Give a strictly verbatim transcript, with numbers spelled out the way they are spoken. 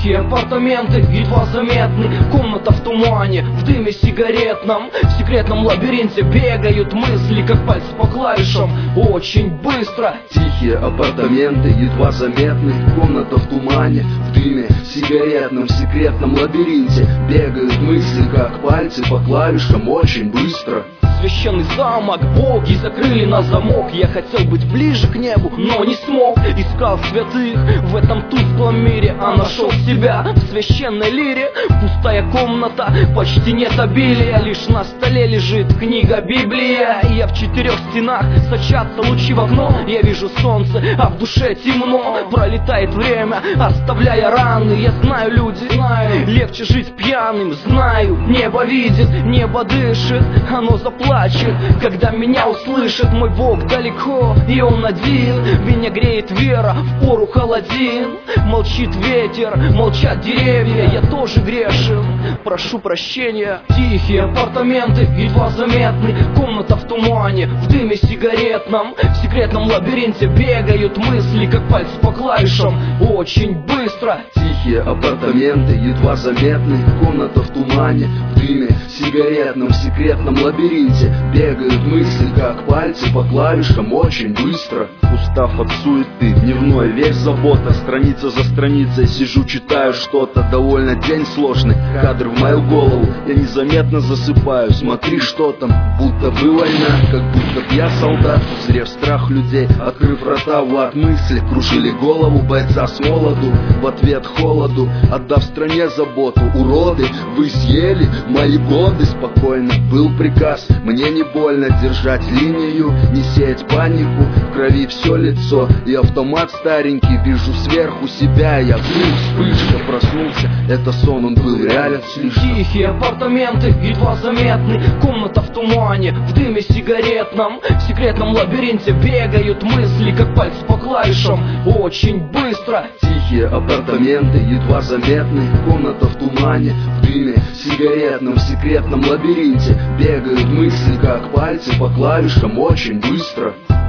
Тихие апартаменты, едва заметны, комната в тумане, в дыме сигаретном. В секретном лабиринте бегают мысли, как пальцы по клавишам, очень быстро. Тихие апартаменты, едва заметны, комната в тумане, в дыме сигаретном. В секретном лабиринте бегают мысли, как пальцы по клавишам, очень быстро. Священный замок, боги закрыли на замок. Я хотел быть ближе к небу, но не смог. Искал святых в этом тусклом мире, а нашел себя в священной лире. Пустая комната, почти нет обилия, лишь на столе лежит книга Библия. И я в четырех стенах, сочатся лучи в окно. Я вижу солнце, а в душе темно. Пролетает время, оставляя раны. Я знаю, люди, знаю, легче жить пьяным. Знаю, небо видит, небо дышит, оно заплачет, когда меня услышит. Мой Бог далеко, и Он один. Меня греет вера, в пору холодин. Молчит ветер, молчат деревья. Я тоже грешен, прошу прощения. Тихие апартаменты, едва заметны, комната в тумане, в дыме сигаретном. В секретном лабиринте бегают мысли, как пальцы по клавишам, очень быстро. Тихие апартаменты, едва заметны, комната в тумане, в дыме сигаретном. В секретном лабиринте бегают мысли, как пальцы по клавишам, очень быстро. Устав от суеты, дневной весь забота, страница за страницей сижу, читаю что-то. Довольно день сложный, кадр в мою голову, я незаметно засыпаю. Смотри, что там, будто бы война, как будто б я солдат. Узрев страх людей, открыв рта в ад, мысли кружили голову бойца с молоду. В ответ холоду, отдав стране заботу. Уроды, вы съели мои годы. Спокойно был приказ, мне не больно держать линию, не сеять панику. В крови все лицо и автомат старенький. Вижу сверху себя, я вдруг вспышка, проснулся. Это сон, он был реален слишком. Тихие апартаменты, едва заметны, комната в тумане, в дыме сигаретном. В секретном лабиринте бегают мысли, как пальцы по клавишам, очень быстро. Тихие апартаменты, едва заметны, комната в тумане, в дыме сигаретном. В секретном лабиринте бегают мысли, как пальцы по клавишам, очень быстро.